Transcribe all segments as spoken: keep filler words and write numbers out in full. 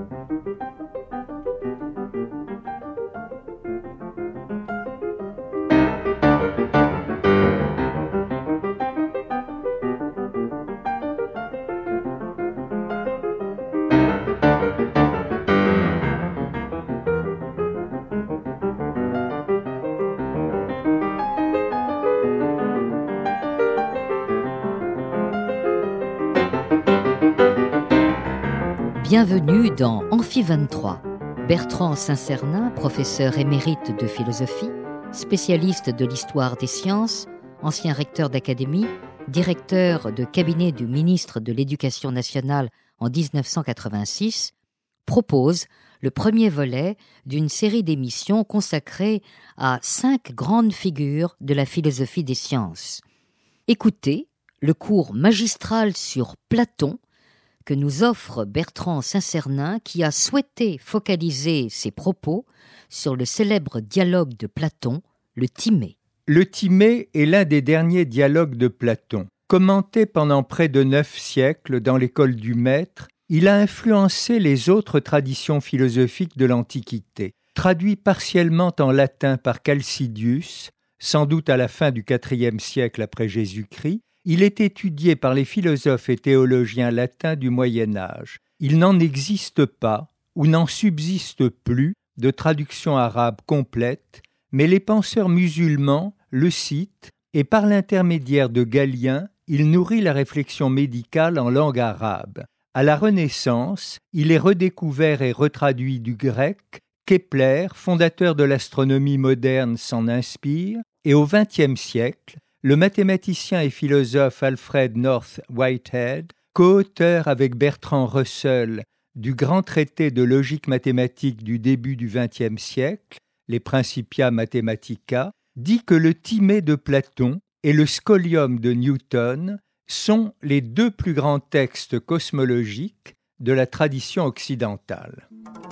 Bienvenue dans Amphi vingt-trois. Bertrand Saint-Cernin, professeur émérite de philosophie, spécialiste de l'histoire des sciences, ancien recteur d'académie, directeur de cabinet du ministre de l'Éducation nationale en dix-neuf cent quatre-vingt-six, propose le premier volet d'une série d'émissions consacrées à cinq grandes figures de la philosophie des sciences. Écoutez le cours magistral sur Platon que nous offre Bertrand Saint-Cernin, qui a souhaité focaliser ses propos sur le célèbre dialogue de Platon, le Timée. Le Timée est l'un des derniers dialogues de Platon. Commenté pendant près de neuf siècles dans l'école du Maître, il a influencé les autres traditions philosophiques de l'Antiquité. Traduit partiellement en latin par Chalcidius, sans doute à la fin du quatrième siècle après Jésus-Christ, il est étudié par les philosophes et théologiens latins du Moyen Âge. Il n'en existe pas, ou n'en subsiste plus, de traduction arabe complète, mais les penseurs musulmans le citent, et par l'intermédiaire de Galien, il nourrit la réflexion médicale en langue arabe. À la Renaissance, il est redécouvert et retraduit du grec. Kepler, fondateur de l'astronomie moderne, s'en inspire, et au vingtième siècle, le mathématicien et philosophe Alfred North Whitehead, co-auteur avec Bertrand Russell du grand traité de logique mathématique du début du vingtième siècle, les Principia Mathematica, dit que le Timée de Platon et le Scholium de Newton sont les deux plus grands textes cosmologiques de la tradition occidentale.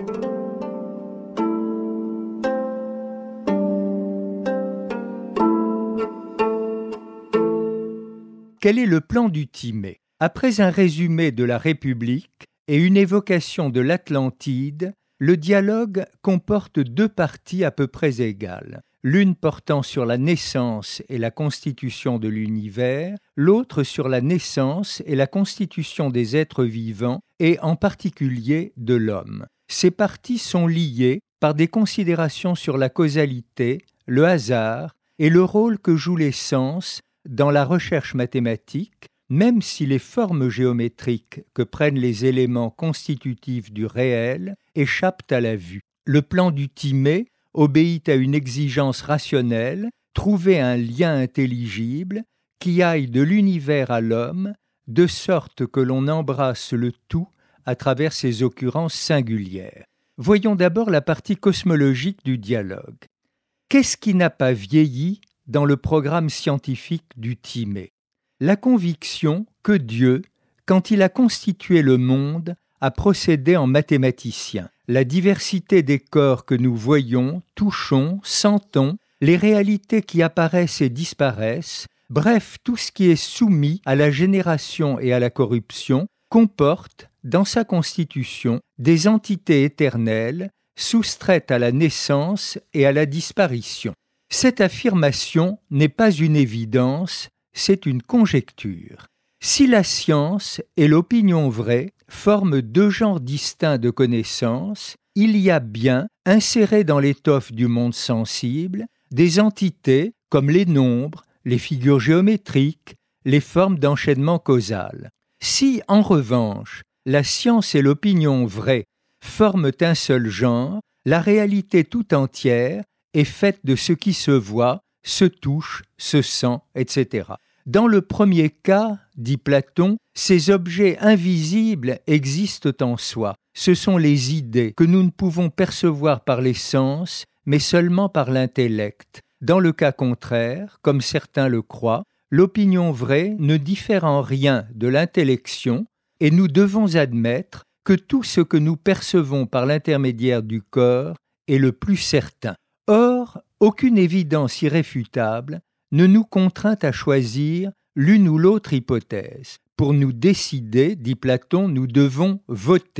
Quel est le plan du Timée ? Après un résumé de la République et une évocation de l'Atlantide, le dialogue comporte deux parties à peu près égales, l'une portant sur la naissance et la constitution de l'univers, l'autre sur la naissance et la constitution des êtres vivants, et en particulier de l'homme. Ces parties sont liées par des considérations sur la causalité, le hasard et le rôle que jouent les sens dans la recherche mathématique, même si les formes géométriques que prennent les éléments constitutifs du réel échappent à la vue. Le plan du Timée obéit à une exigence rationnelle, trouver un lien intelligible qui aille de l'univers à l'homme, de sorte que l'on embrasse le tout à travers ses occurrences singulières. Voyons d'abord la partie cosmologique du dialogue. Qu'est-ce qui n'a pas vieilli dans le programme scientifique du Timée? La conviction que Dieu, quand il a constitué le monde, a procédé en mathématicien. La diversité des corps que nous voyons, touchons, sentons, les réalités qui apparaissent et disparaissent, bref, tout ce qui est soumis à la génération et à la corruption, comporte, dans sa constitution, des entités éternelles, soustraites à la naissance et à la disparition. Cette affirmation n'est pas une évidence, c'est une conjecture. Si la science et l'opinion vraie forment deux genres distincts de connaissances, il y a bien, insérées dans l'étoffe du monde sensible, des entités comme les nombres, les figures géométriques, les formes d'enchaînement causal. Si, en revanche, la science et l'opinion vraie forment un seul genre, la réalité tout entière est faite de ce qui se voit, se touche, se sent, et cetera. Dans le premier cas, dit Platon, ces objets invisibles existent en soi. Ce sont les idées que nous ne pouvons percevoir par les sens, mais seulement par l'intellect. Dans le cas contraire, comme certains le croient, l'opinion vraie ne diffère en rien de l'intellection, et nous devons admettre que tout ce que nous percevons par l'intermédiaire du corps est le plus certain. Or, aucune évidence irréfutable ne nous contraint à choisir l'une ou l'autre hypothèse. Pour nous décider, dit Platon, nous devons voter,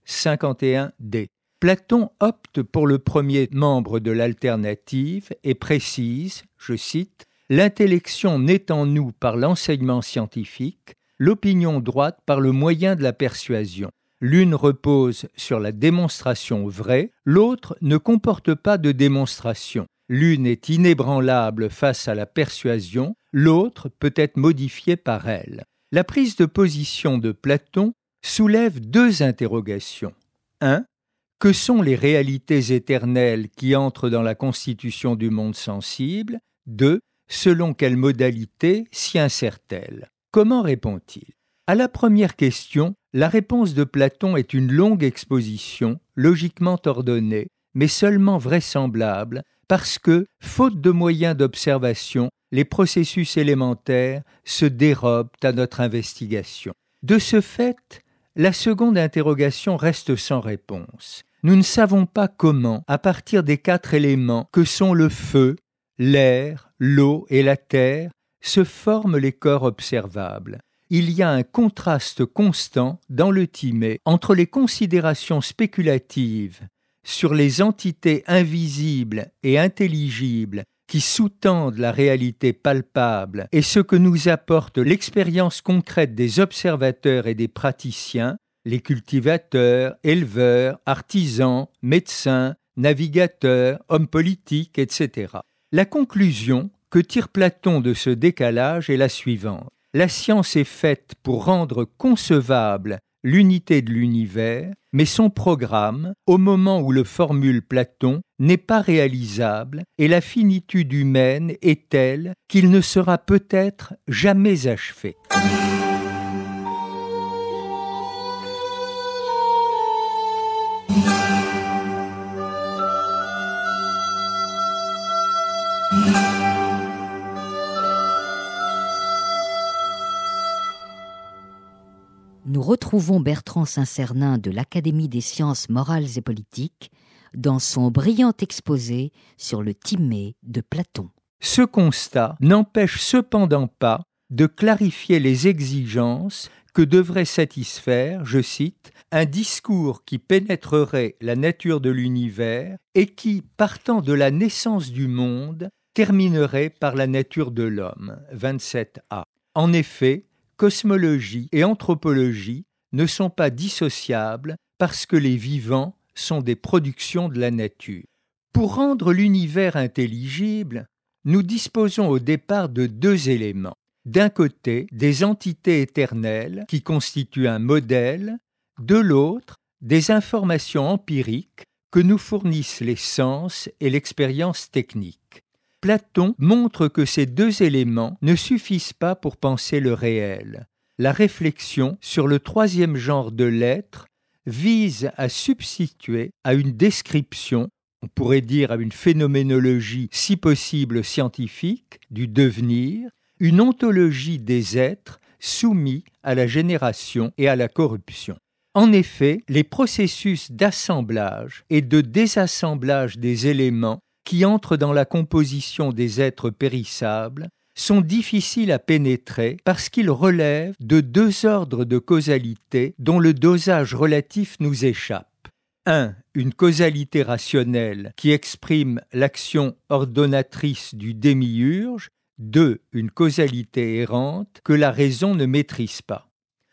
cinquante et un d. Platon opte pour le premier membre de l'alternative et précise, je cite, « L'intellection naît en nous par l'enseignement scientifique, l'opinion droite par le moyen de la persuasion. L'une repose sur la démonstration vraie, l'autre ne comporte pas de démonstration. L'une est inébranlable face à la persuasion, l'autre peut être modifiée par elle. » La prise de position de Platon soulève deux interrogations. un. Que sont les réalités éternelles qui entrent dans la constitution du monde sensible? deux. Selon quelle modalité s'y insère-t-elle? Comment répond-il? À la première question, la réponse de Platon est une longue exposition, logiquement ordonnée, mais seulement vraisemblable, parce que, faute de moyens d'observation, les processus élémentaires se dérobent à notre investigation. De ce fait, la seconde interrogation reste sans réponse. Nous ne savons pas comment, à partir des quatre éléments que sont le feu, l'air, l'eau et la terre, se forment les corps observables. Il y a un contraste constant dans le Timée entre les considérations spéculatives sur les entités invisibles et intelligibles qui sous-tendent la réalité palpable et ce que nous apporte l'expérience concrète des observateurs et des praticiens, les cultivateurs, éleveurs, artisans, médecins, navigateurs, hommes politiques, et cetera. La conclusion que tire Platon de ce décalage est la suivante. La science est faite pour rendre concevable l'unité de l'univers, mais son programme, au moment où le formule Platon, n'est pas réalisable et la finitude humaine est telle qu'il ne sera peut-être jamais achevé. Nous retrouvons Bertrand Saint-Cernin de l'Académie des sciences morales et politiques dans son brillant exposé sur le Timée de Platon. Ce constat n'empêche cependant pas de clarifier les exigences que devrait satisfaire, je cite, un discours qui pénétrerait la nature de l'univers et qui, partant de la naissance du monde, terminerait par la nature de l'homme. vingt-sept a. En effet, cosmologie et anthropologie ne sont pas dissociables parce que les vivants sont des productions de la nature. Pour rendre l'univers intelligible, nous disposons au départ de deux éléments. D'un côté, des entités éternelles qui constituent un modèle, de l'autre, des informations empiriques que nous fournissent les sens et l'expérience technique. Platon montre que ces deux éléments ne suffisent pas pour penser le réel. La réflexion sur le troisième genre de l'être vise à substituer à une description, on pourrait dire à une phénoménologie si possible scientifique, du devenir, une ontologie des êtres soumis à la génération et à la corruption. En effet, les processus d'assemblage et de désassemblage des éléments qui entrent dans la composition des êtres périssables sont difficiles à pénétrer parce qu'ils relèvent de deux ordres de causalité dont le dosage relatif nous échappe. un. Une causalité rationnelle qui exprime l'action ordonnatrice du démiurge. deux. Une causalité errante que la raison ne maîtrise pas.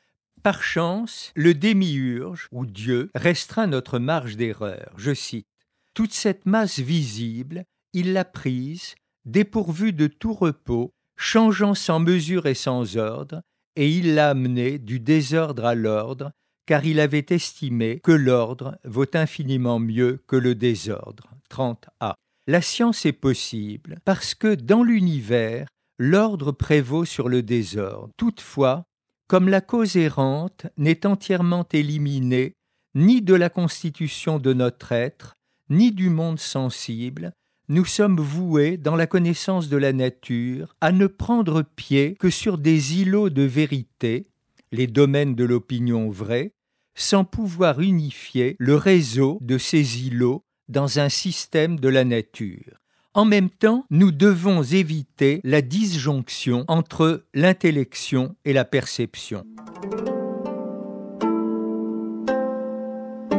Par chance, le démiurge, ou Dieu, restreint notre marge d'erreur. Je cite. « Toute cette masse visible, il l'a prise, dépourvue de tout repos, changeant sans mesure et sans ordre, et il l'a amenée du désordre à l'ordre, car il avait estimé que l'ordre vaut infiniment mieux que le désordre. » trente a. La science est possible parce que dans l'univers, l'ordre prévaut sur le désordre. Toutefois, comme la cause errante n'est entièrement éliminée ni de la constitution de notre être, ni du monde sensible, nous sommes voués, dans la connaissance de la nature, à ne prendre pied que sur des îlots de vérité, les domaines de l'opinion vraie, sans pouvoir unifier le réseau de ces îlots dans un système de la nature. En même temps, nous devons éviter la disjonction entre l'intellection et la perception.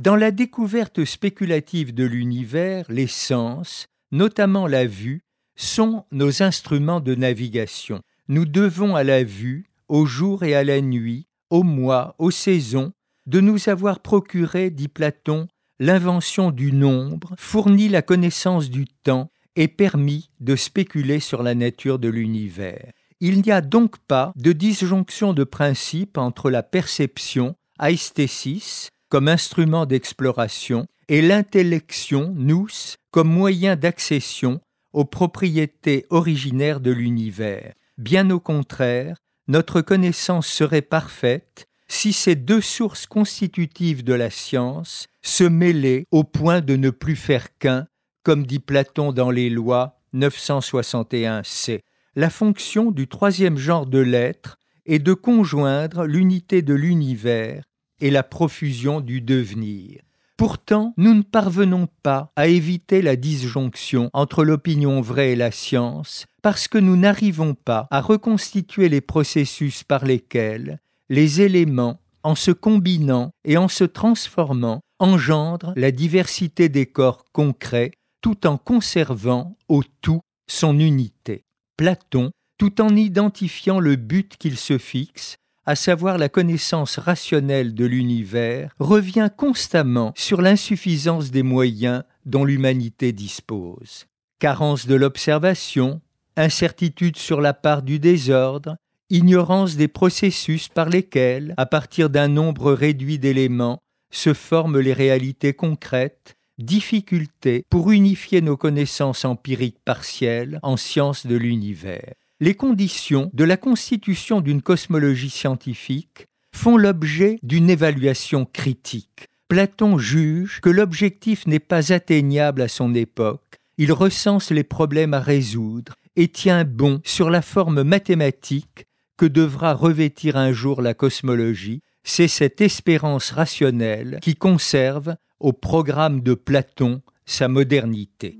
Dans la découverte spéculative de l'univers, les sens, notamment la vue, sont nos instruments de navigation. Nous devons à la vue, au jour et à la nuit, aux mois, aux saisons, de nous avoir procuré, dit Platon, l'invention du nombre, fourni la connaissance du temps et permis de spéculer sur la nature de l'univers. Il n'y a donc pas de disjonction de principe entre la perception, aesthésis, comme instrument d'exploration, et l'intellection, nous, comme moyen d'accession aux propriétés originaires de l'univers. Bien au contraire, notre connaissance serait parfaite si ces deux sources constitutives de la science se mêlaient au point de ne plus faire qu'un, comme dit Platon dans les Lois neuf cent soixante et un c. La fonction du troisième genre de l'être est de conjoindre l'unité de l'univers et la profusion du devenir. Pourtant, nous ne parvenons pas à éviter la disjonction entre l'opinion vraie et la science, parce que nous n'arrivons pas à reconstituer les processus par lesquels les éléments, en se combinant et en se transformant, engendrent la diversité des corps concrets, tout en conservant au tout son unité. Platon, tout en identifiant le but qu'il se fixe, à savoir la connaissance rationnelle de l'univers, revient constamment sur l'insuffisance des moyens dont l'humanité dispose. Carence de l'observation, incertitude sur la part du désordre, ignorance des processus par lesquels, à partir d'un nombre réduit d'éléments, se forment les réalités concrètes, difficulté pour unifier nos connaissances empiriques partielles en sciences de l'univers. Les conditions de la constitution d'une cosmologie scientifique font l'objet d'une évaluation critique. Platon juge que l'objectif n'est pas atteignable à son époque, il recense les problèmes à résoudre et tient bon sur la forme mathématique que devra revêtir un jour la cosmologie. C'est cette espérance rationnelle qui conserve, au programme de Platon, sa modernité.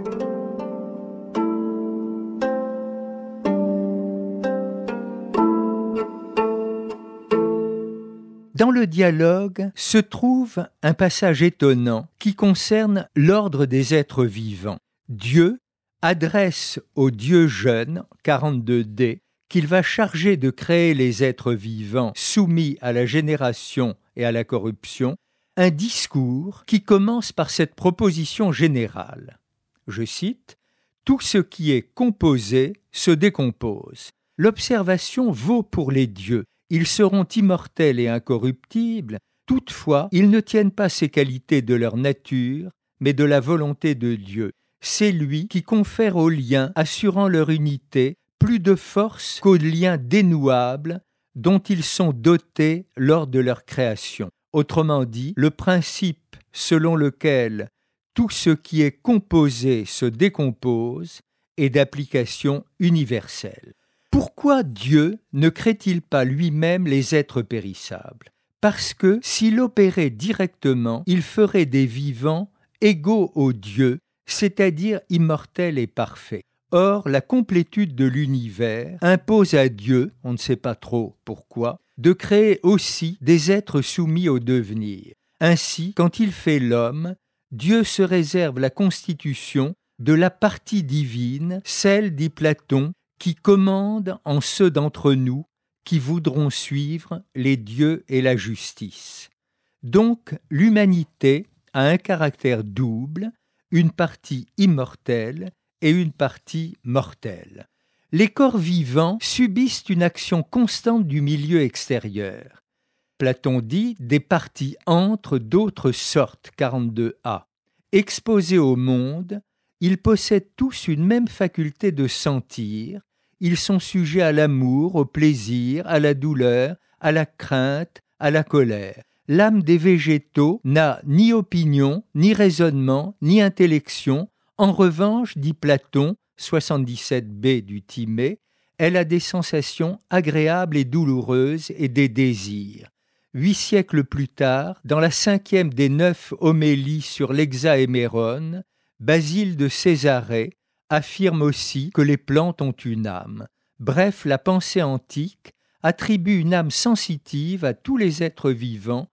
Dans le dialogue se trouve un passage étonnant qui concerne l'ordre des êtres vivants. Dieu adresse au Dieu jeune, quarante-deux d, qu'il va charger de créer les êtres vivants soumis à la génération et à la corruption, un discours qui commence par cette proposition générale. Je cite, « Tout ce qui est composé se décompose. L'observation vaut pour les dieux. Ils seront immortels et incorruptibles, toutefois ils ne tiennent pas ces qualités de leur nature, mais de la volonté de Dieu. C'est lui qui confère aux liens assurant leur unité plus de force qu'aux liens dénouables dont ils sont dotés lors de leur création. Autrement dit, le principe selon lequel tout ce qui est composé se décompose est d'application universelle. Pourquoi Dieu ne crée-t-il pas lui-même les êtres périssables? Parce que s'il opérait directement, il ferait des vivants égaux aux dieux, c'est-à-dire immortels et parfaits. Or, la complétude de l'univers impose à Dieu, on ne sait pas trop pourquoi, de créer aussi des êtres soumis au devenir. Ainsi, quand il fait l'homme, Dieu se réserve la constitution de la partie divine, celle, dit Platon, qui commande en ceux d'entre nous qui voudront suivre les dieux et la justice. Donc, l'humanité a un caractère double, une partie immortelle et une partie mortelle. Les corps vivants subissent une action constante du milieu extérieur. Platon dit « des parties entrent d'autres sortes » quarante-deux a. Exposés au monde, ils possèdent tous une même faculté de sentir, ils sont sujets à l'amour, au plaisir, à la douleur, à la crainte, à la colère. L'âme des végétaux n'a ni opinion, ni raisonnement, ni intellection. En revanche, dit Platon, soixante-dix-sept b du Timée, elle a des sensations agréables et douloureuses et des désirs. Huit siècles plus tard, dans la cinquième des neuf homélies sur l'Hexaéméron, Basile de Césarée affirme aussi que les plantes ont une âme. Bref, la pensée antique attribue une âme sensitive à tous les êtres vivants,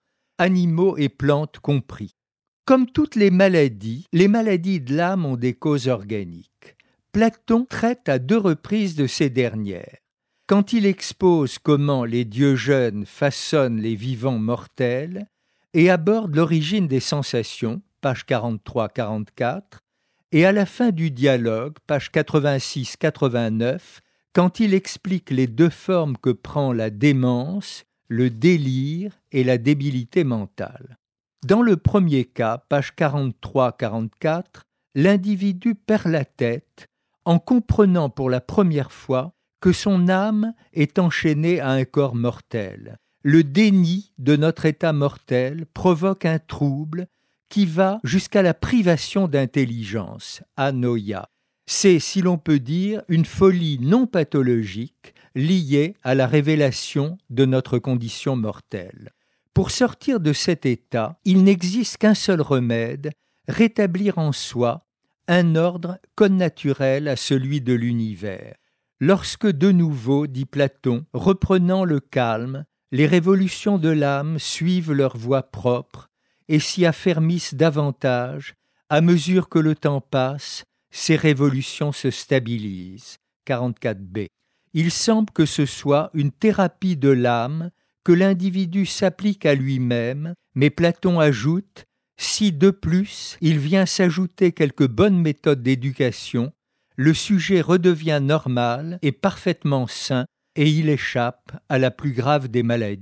animaux et plantes compris. Comme toutes les maladies, les maladies de l'âme ont des causes organiques. Platon traite à deux reprises de ces dernières. Quand il expose comment les dieux jeunes façonnent les vivants mortels et aborde l'origine des sensations, page quarante-trois quarante-quatre, et à la fin du dialogue, page quatre-vingt-six quatre-vingt-neuf, quand il explique les deux formes que prend la démence, le délire et la débilité mentale. Dans le premier cas, page quarante-trois quarante-quatre, l'individu perd la tête en comprenant pour la première fois que son âme est enchaînée à un corps mortel. Le déni de notre état mortel provoque un trouble qui va jusqu'à la privation d'intelligence, anoia. C'est, si l'on peut dire, une folie non pathologique liée à la révélation de notre condition mortelle. Pour sortir de cet état, il n'existe qu'un seul remède, rétablir en soi un ordre connaturel à celui de l'univers. Lorsque de nouveau, dit Platon, reprenant le calme, les révolutions de l'âme suivent leur voie propre et s'y affermissent davantage, à mesure que le temps passe, ces révolutions se stabilisent. quarante-quatre b. Il semble que ce soit une thérapie de l'âme que l'individu s'applique à lui-même, mais Platon ajoute « si de plus il vient s'ajouter quelques bonnes méthodes d'éducation, le sujet redevient normal et parfaitement sain et il échappe à la plus grave des maladies. »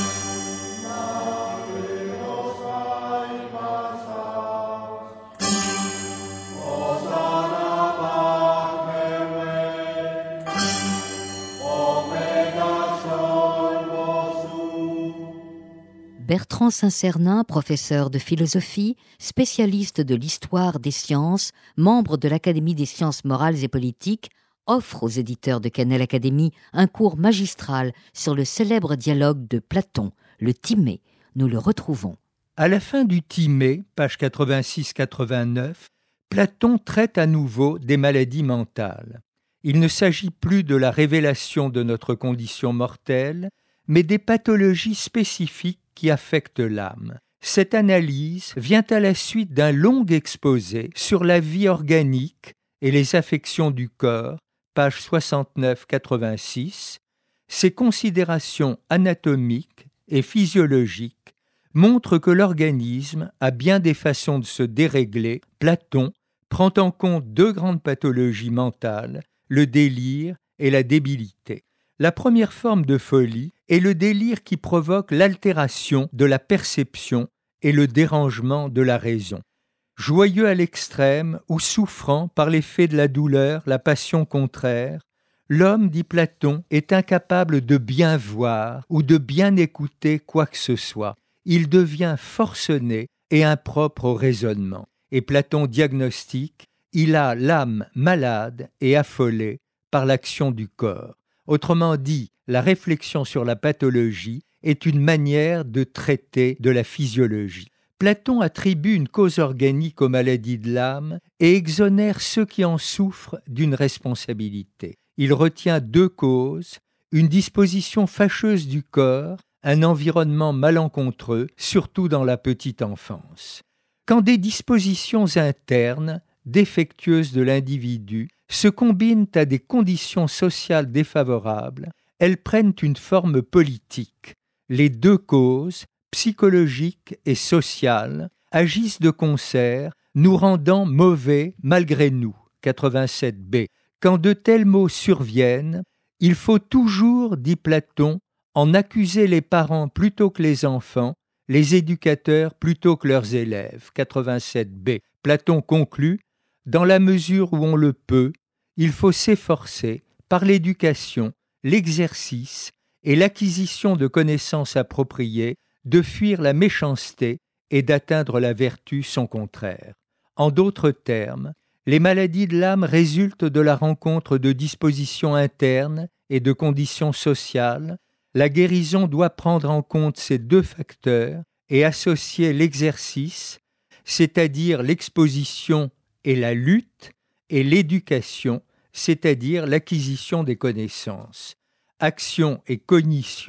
Bertrand Saint-Cernin, professeur de philosophie, spécialiste de l'histoire des sciences, membre de l'Académie des sciences morales et politiques, offre aux éditeurs de Canel Académie un cours magistral sur le célèbre dialogue de Platon, le Timée. Nous le retrouvons. À la fin du Timée, page quatre-vingt-six quatre-vingt-neuf, Platon traite à nouveau des maladies mentales. Il ne s'agit plus de la révélation de notre condition mortelle, mais des pathologies spécifiques qui affectent l'âme. Cette analyse vient à la suite d'un long exposé sur la vie organique et les affections du corps, page soixante-neuf quatre-vingt-six. Ces considérations anatomiques et physiologiques montrent que l'organisme a bien des façons de se dérégler. Platon prend en compte deux grandes pathologies mentales, le délire et la débilité. La première forme de folie est le délire qui provoque l'altération de la perception et le dérangement de la raison. Joyeux à l'extrême ou souffrant par l'effet de la douleur, la passion contraire, l'homme, dit Platon, est incapable de bien voir ou de bien écouter quoi que ce soit. Il devient forcené et impropre au raisonnement. Et Platon diagnostique, il a l'âme malade et affolée par l'action du corps. Autrement dit, la réflexion sur la pathologie est une manière de traiter de la physiologie. Platon attribue une cause organique aux maladies de l'âme et exonère ceux qui en souffrent d'une responsabilité. Il retient deux causes, une disposition fâcheuse du corps, un environnement malencontreux, surtout dans la petite enfance. Quand des dispositions internes, défectueuses de l'individu, se combinent à des conditions sociales défavorables, elles prennent une forme politique. Les deux causes, psychologiques et sociales, agissent de concert, nous rendant mauvais malgré nous. quatre-vingt-sept b. Quand de tels maux surviennent, il faut toujours, dit Platon, en accuser les parents plutôt que les enfants, les éducateurs plutôt que leurs élèves. quatre-vingt-sept b. Platon conclut, dans la mesure où on le peut, il faut s'efforcer, par l'éducation, l'exercice et l'acquisition de connaissances appropriées, de fuir la méchanceté et d'atteindre la vertu son contraire. En d'autres termes, les maladies de l'âme résultent de la rencontre de dispositions internes et de conditions sociales. La guérison doit prendre en compte ces deux facteurs et associer l'exercice, c'est-à-dire l'exposition et la lutte, et l'éducation, c'est-à-dire l'acquisition des connaissances. Action et cognition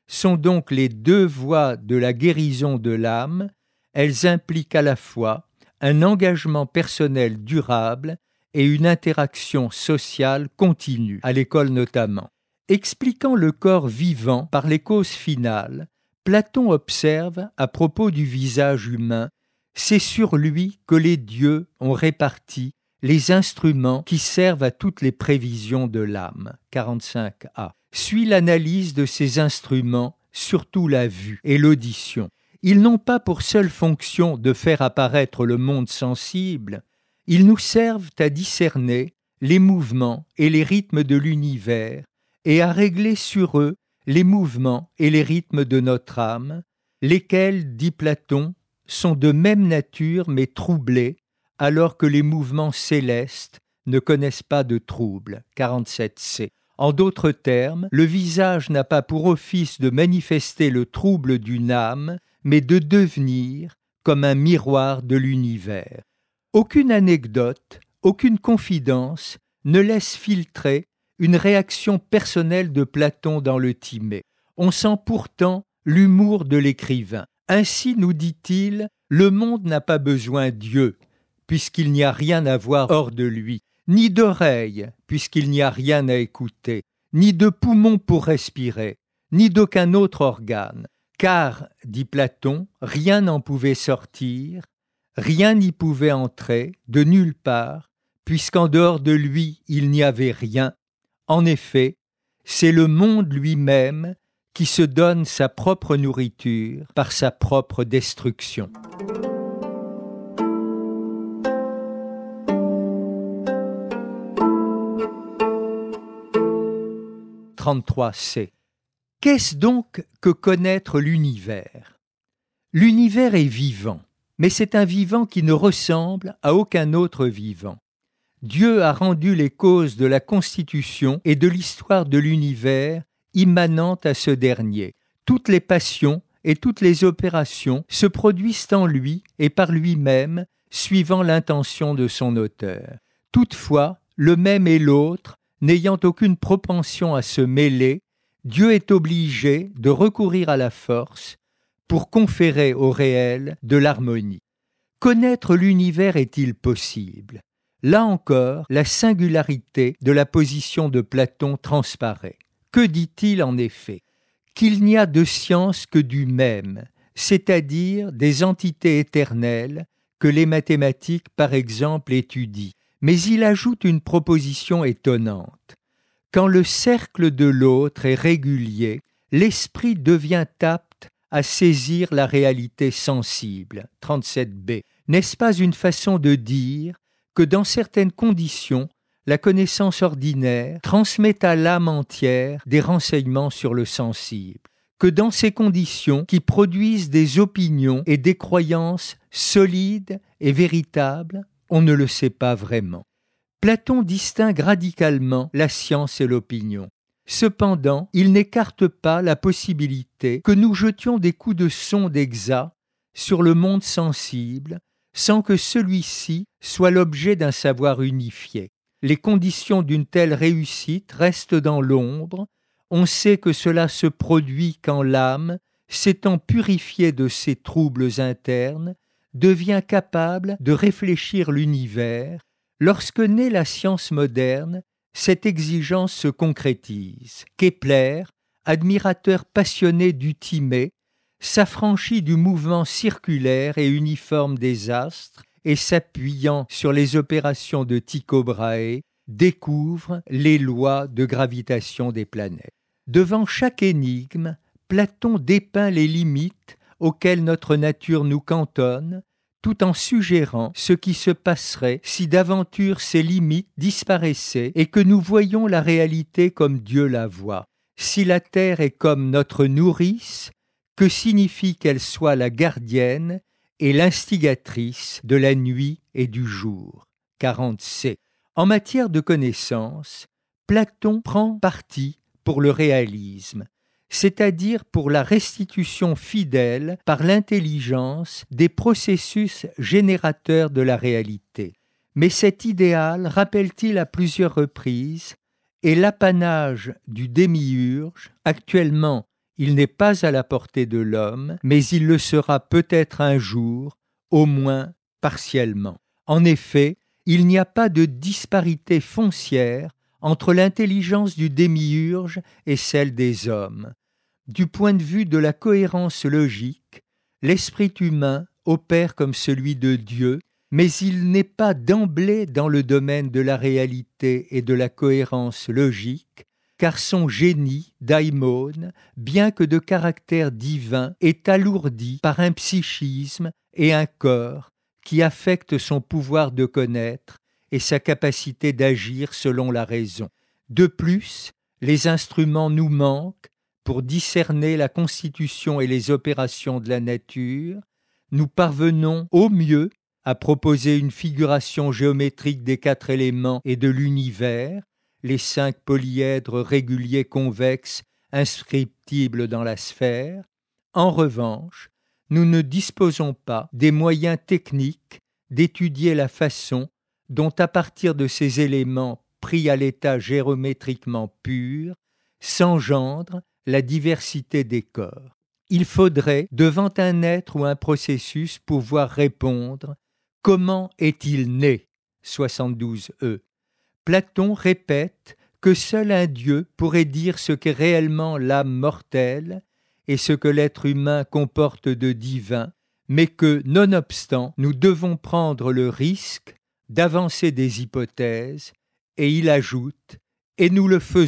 sont donc les deux voies de la guérison de l'âme. Elles impliquent à la fois un engagement personnel durable et une interaction sociale continue, à l'école notamment. Expliquant le corps vivant par les causes finales, Platon observe, à propos du visage humain, c'est sur lui que les dieux ont réparti les instruments qui servent à toutes les prévisions de l'âme. quarante-cinq a. Suit l'analyse de ces instruments, surtout la vue et l'audition. Ils n'ont pas pour seule fonction de faire apparaître le monde sensible, ils nous servent à discerner les mouvements et les rythmes de l'univers et à régler sur eux les mouvements et les rythmes de notre âme, lesquels, dit Platon, sont de même nature mais troublés, alors que les mouvements célestes ne connaissent pas de trouble. quarante-sept c. En d'autres termes, le visage n'a pas pour office de manifester le trouble d'une âme, mais de devenir comme un miroir de l'univers. Aucune anecdote, aucune confidence ne laisse filtrer une réaction personnelle de Platon dans le Timée. On sent pourtant l'humour de l'écrivain. Ainsi, nous dit-il, le monde n'a pas besoin d'yeux, puisqu'il n'y a rien à voir hors de lui, ni d'oreilles, puisqu'il n'y a rien à écouter, ni de poumons pour respirer, ni d'aucun autre organe. Car, dit Platon, rien n'en pouvait sortir, rien n'y pouvait entrer, de nulle part, puisqu'en dehors de lui il n'y avait rien. En effet, c'est le monde lui-même qui se donne sa propre nourriture par sa propre destruction. trente-trois c. Qu'est-ce donc que connaître l'univers ? L'univers est vivant, mais c'est un vivant qui ne ressemble à aucun autre vivant. Dieu a rendu les causes de la constitution et de l'histoire de l'univers immanentes à ce dernier. Toutes les passions et toutes les opérations se produisent en lui et par lui-même, suivant l'intention de son auteur. Toutefois, le même et l'autre, n'ayant aucune propension à se mêler, Dieu est obligé de recourir à la force pour conférer au réel de l'harmonie. Connaître l'univers est-il possible ? Là encore, la singularité de la position de Platon transparaît. Que dit-il en effet ? Qu'il n'y a de science que du même, c'est-à-dire des entités éternelles que les mathématiques, par exemple, étudient. Mais il ajoute une proposition étonnante. Quand le cercle de l'autre est régulier, l'esprit devient apte à saisir la réalité sensible. trente-sept b. N'est-ce pas une façon de dire que dans certaines conditions, la connaissance ordinaire transmet à l'âme entière des renseignements sur le sensible, que dans ces conditions qui produisent des opinions et des croyances solides et véritables, on ne le sait pas vraiment. Platon distingue radicalement la science et l'opinion. Cependant, il n'écarte pas la possibilité que nous jetions des coups de sonde exacts sur le monde sensible sans que celui-ci soit l'objet d'un savoir unifié. Les conditions d'une telle réussite restent dans l'ombre. On sait que cela se produit quand l'âme, s'étant purifiée de ses troubles internes, devient capable de réfléchir l'univers. Lorsque naît la science moderne, cette exigence se concrétise. Kepler, admirateur passionné du Timée, s'affranchit du mouvement circulaire et uniforme des astres et s'appuyant sur les opérations de Tycho Brahe, découvre les lois de gravitation des planètes. Devant chaque énigme, Platon dépeint les limites auxquelles notre nature nous cantonne, tout en suggérant ce qui se passerait si d'aventure ces limites disparaissaient et que nous voyions la réalité comme Dieu la voit. Si la terre est comme notre nourrice, que signifie qu'elle soit la gardienne et l'instigatrice de la nuit et du jour. quarante c. En matière de connaissance, Platon prend parti pour le réalisme, c'est-à-dire pour la restitution fidèle par l'intelligence des processus générateurs de la réalité. Mais cet idéal, rappelle-t-il à plusieurs reprises, est l'apanage du démiurge, actuellement Il n'est pas à la portée de l'homme, mais il le sera peut-être un jour, au moins partiellement. En effet, il n'y a pas de disparité foncière entre l'intelligence du démiurge et celle des hommes. Du point de vue de la cohérence logique, l'esprit humain opère comme celui de Dieu, mais il n'est pas d'emblée dans le domaine de la réalité et de la cohérence logique, car son génie, daimon, bien que de caractère divin, est alourdi par un psychisme et un corps qui affectent son pouvoir de connaître et sa capacité d'agir selon la raison. De plus, les instruments nous manquent pour discerner la constitution et les opérations de la nature. Nous parvenons au mieux à proposer une figuration géométrique des quatre éléments et de l'univers, les cinq polyèdres réguliers convexes inscriptibles dans la sphère. En revanche, nous ne disposons pas des moyens techniques d'étudier la façon dont, à partir de ces éléments pris à l'état géométriquement pur, s'engendre la diversité des corps. Il faudrait, devant un être ou un processus, pouvoir répondre « Comment est-il né ?» soixante-douze E. Platon répète que seul un Dieu pourrait dire ce qu'est réellement l'âme mortelle et ce que l'être humain comporte de divin, mais que, nonobstant, nous devons prendre le risque d'avancer des hypothèses, et il ajoute « et nous le faisons ».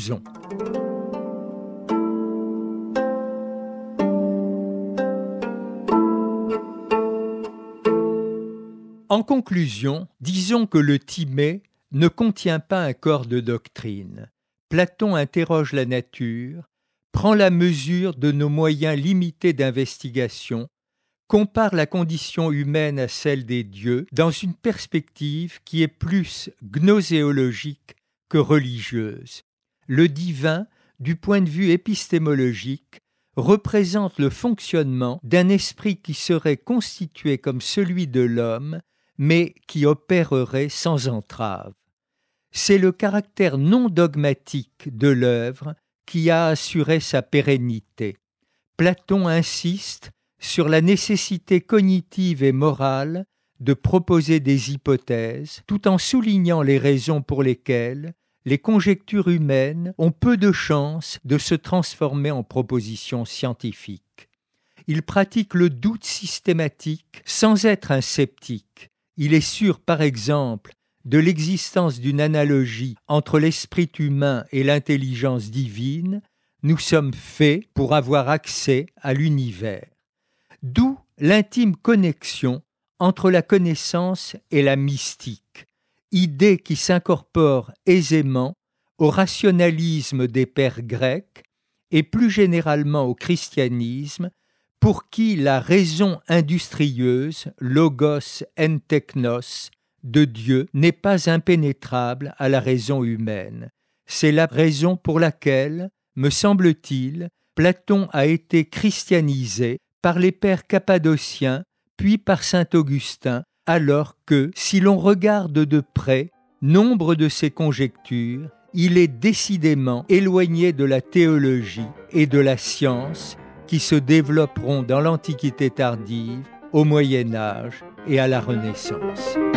En conclusion, disons que le Timée ne contient pas un corps de doctrine. Platon interroge la nature, prend la mesure de nos moyens limités d'investigation, compare la condition humaine à celle des dieux dans une perspective qui est plus gnoséologique que religieuse. Le divin, du point de vue épistémologique, représente le fonctionnement d'un esprit qui serait constitué comme celui de l'homme, mais qui opérerait sans entrave. C'est le caractère non dogmatique de l'œuvre qui a assuré sa pérennité. Platon insiste sur la nécessité cognitive et morale de proposer des hypothèses, tout en soulignant les raisons pour lesquelles les conjectures humaines ont peu de chances de se transformer en propositions scientifiques. Il pratique le doute systématique sans être un sceptique. Il est sûr, par exemple, de l'existence d'une analogie entre l'esprit humain et l'intelligence divine. Nous sommes faits pour avoir accès à l'univers. D'où l'intime connexion entre la connaissance et la mystique, idée qui s'incorpore aisément au rationalisme des pères grecs et plus généralement au christianisme, pour qui la raison industrieuse, logos en technos, de Dieu n'est pas impénétrable à la raison humaine. C'est la raison pour laquelle, me semble-t-il, Platon a été christianisé par les pères cappadociens, puis par saint Augustin, alors que, si l'on regarde de près nombre de ses conjectures, il est décidément éloigné de la théologie et de la science qui se développeront dans l'Antiquité tardive, au Moyen Âge et à la Renaissance.